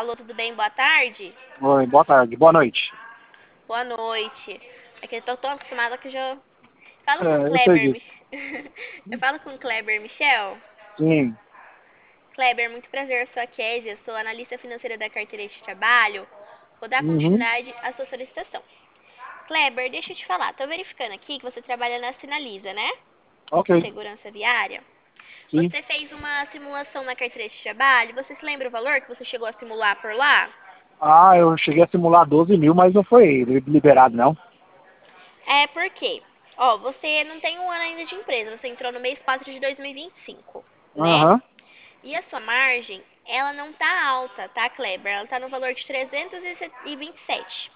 Alô, tudo bem? Boa tarde? Oi, boa tarde, boa noite. Boa noite. É que eu tô tão acostumada que eu já falo com o É, eu sei Kleber. disso. Eu falo com o Kleber Michel. Sim. Kleber, muito prazer, eu sou a Kézia, eu sou analista financeira da carteira de trabalho. Vou dar Uhum. continuidade à sua solicitação. Kleber, deixa eu te falar, tô verificando aqui que você trabalha na Sinaliza, né? Ok. Segurança viária. Sim. Você fez uma simulação na carteira de trabalho, você se lembra o valor que você chegou a simular por lá? Ah, eu cheguei a simular 12 mil, mas não foi liberado, não. É porque, ó, você não tem um ano ainda de empresa, você entrou no mês 4 de 2025, né? Aham. E a sua margem, ela não tá alta, tá, Kleber? Ela tá no valor de 327.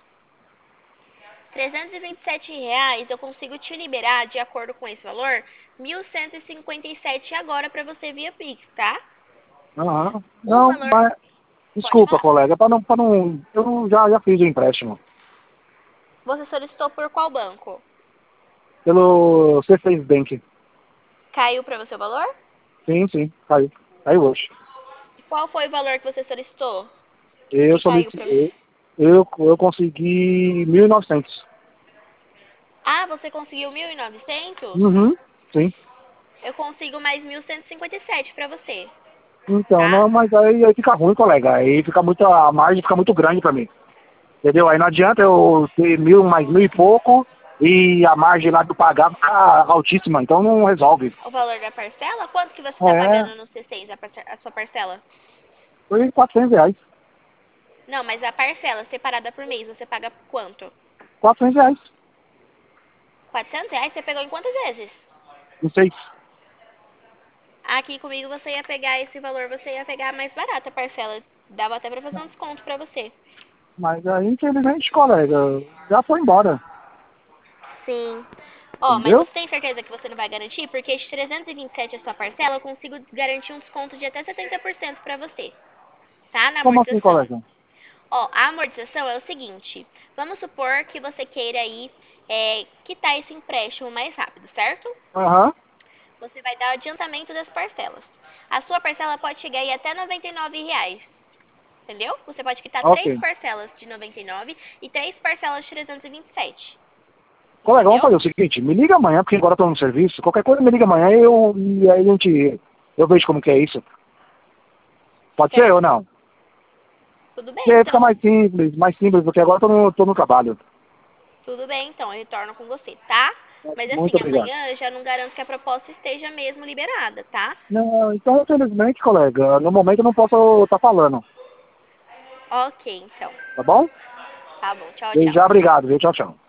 R$ 327 eu consigo te liberar, de acordo com esse valor, 1.157 agora pra você via Pix, tá? Aham. O Não, valor, mas... pode Desculpa, falar. colega, para não... Eu já fiz o empréstimo. Você solicitou por qual banco? Pelo C6 Bank. Caiu pra você o valor? Sim, sim, caiu. Caiu hoje. Qual foi o valor que você solicitou? Eu Que caiu pra você? solicitei... Eu consegui 1.900. Ah, você conseguiu 1.900? Uhum. Sim. Eu consigo mais 1.157 pra você, Então, tá? não, mas aí fica ruim, colega. Aí fica muito... A margem fica muito grande pra mim. Entendeu? Aí não adianta eu ter mil, mais mil e pouco, e a margem lá do pagar fica altíssima, então não resolve. O valor da parcela? Quanto que você tá É, pagando no C6, a sua parcela? foi R$ 400. Não, mas a parcela separada por mês, você paga quanto? R$ 400, R$ 400? Você pegou em quantas vezes? não sei. Aqui comigo você ia pegar esse valor, você ia pegar mais barata a parcela. Dava até pra fazer um desconto pra você. Mas aí, infelizmente, colega, já foi embora. Sim. Ó, mas Entendeu? você tem certeza que você não vai garantir? Porque de 327 a sua parcela, eu consigo garantir um desconto de até 70% pra você, tá? Na Como assim, amortização. colega? Ó, a amortização é o seguinte. Vamos supor que você queira aí quitar esse empréstimo mais rápido, certo? Aham, Você vai dar o adiantamento das parcelas. A sua parcela pode chegar aí até R$ 99, entendeu? Você pode quitar três ok. parcelas de 99 e três parcelas de 327, Colega, vamos entendeu? fazer o seguinte, me liga amanhã, porque agora eu tô no serviço, qualquer coisa me liga amanhã e aí eu vejo como que é isso. Pode ser ou Certo. não? Tudo bem, Porque aí fica então. mais simples, porque agora eu tô no trabalho. Tudo bem, então. Eu retorno com você, tá? Mas Muito assim, obrigado. amanhã eu já não garanto que a proposta esteja mesmo liberada, tá? Não, então, infelizmente, colega, no momento eu não posso estar falando, Ok, então. tá bom? Tá bom. Tchau, Desde tchau. já, obrigado, viu? Tchau, tchau.